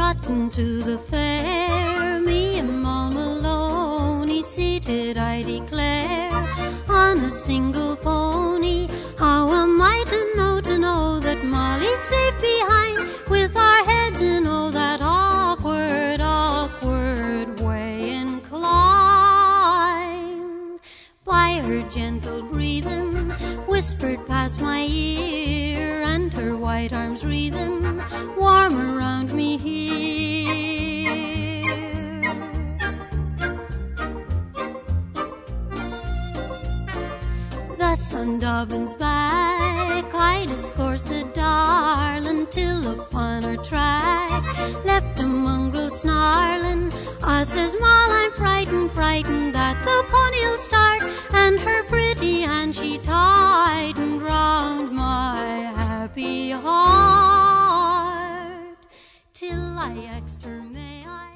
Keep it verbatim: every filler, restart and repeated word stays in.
trottin' to the fair, me and Moll Maloney seated, I declare, on a single pony. How am I to know, to know that Molly's safe behind, with our heads in oh that awkward, awkward way inclined? By her gentle breathing, whispered past my ear, and her white arms wreathing warm around me here. Thus on Dobbin's back I discoursed the darling, till upon her track left a mongrel snarling. I says, Moll, I'm frightened, frightened that the pony'll start, and her pretty hand she tightened round my happy heart, till I asked her, may I